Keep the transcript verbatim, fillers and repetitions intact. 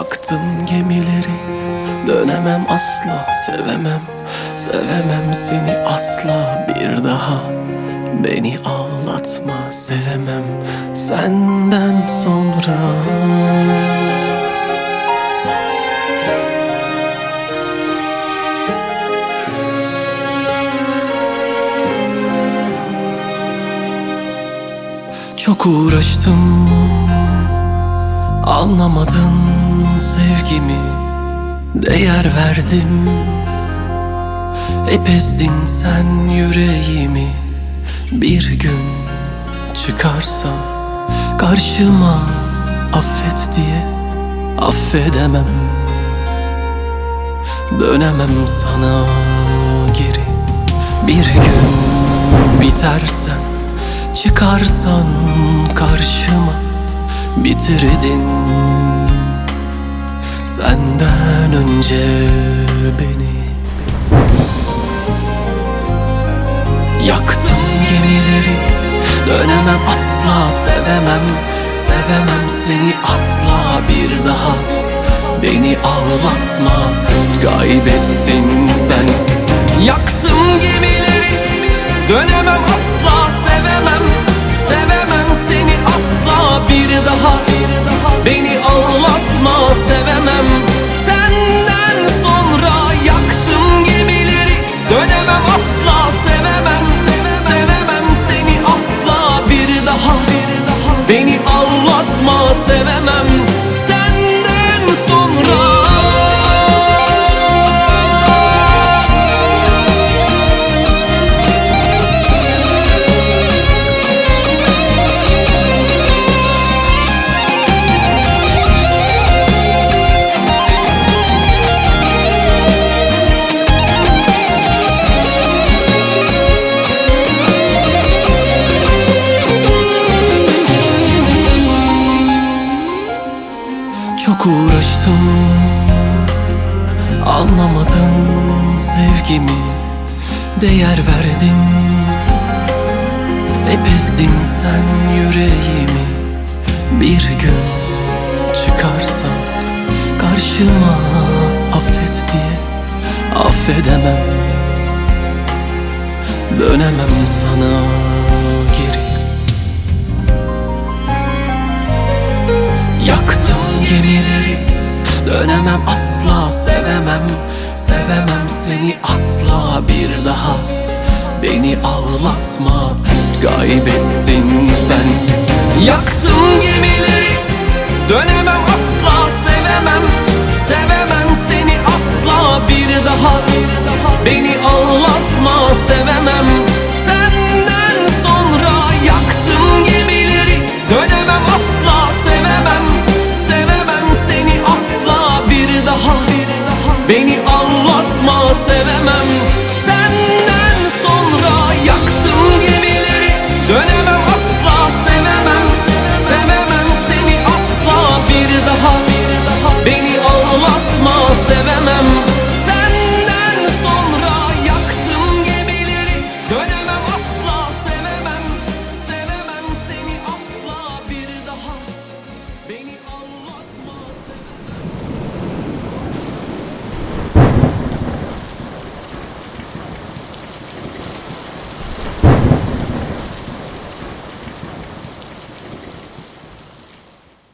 Yaktım gemileri, dönemem asla. Sevemem, sevemem seni asla. Bir daha beni ağlatma, sevemem senden sonra. Çok uğraştım, anlamadın sevgimi. Değer verdim, hep ezdin sen yüreğimi. Bir gün çıkarsan karşıma, affet diye affedemem. Dönemem sana geri. Bir gün bitersen, çıkarsan karşıma, bitirdin senden önce beni. Yaktım gemileri, dönemem asla. Sevemem, sevemem seni asla. Bir daha beni ağlatma, kaybettin sen. Yaktım gemileri, dönemem asla. Sevemem, sevemem seni asla. Bir daha beni ağlatma, sevemem senden sonra. Yaktım gemileri, dönemem asla. Sevemem, sevemem seni asla. Bir daha beni ağlatma, sevemem senden sonra. Çok uğraştım, anlamadın sevgimi. Değer verdim, hep ezdin sen yüreğimi. Bir gün çıkarsan karşıma, affet diye affedemem. Dönemem sana geri. Yaktım gemileri, dönemem asla. Sevemem, sevemem seni asla. Bir daha beni ağlatma, kaybettin sen. Yaktım gemileri, dönemem asla. Sevemem, sevemem seni asla. Bir daha beni ağlatma, sevemem senden sonra. Yaktım gemileri, dönemem asla. Sevemem, sevemem seni asla. Bir daha beni ağlatma, sevemem